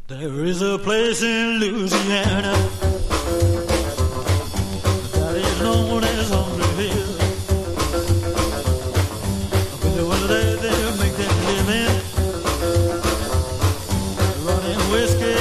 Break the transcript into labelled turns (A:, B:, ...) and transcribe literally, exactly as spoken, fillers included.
A: There is a place in Louisiana that is known as Hungry Hill. Well, they, they make their living running whiskey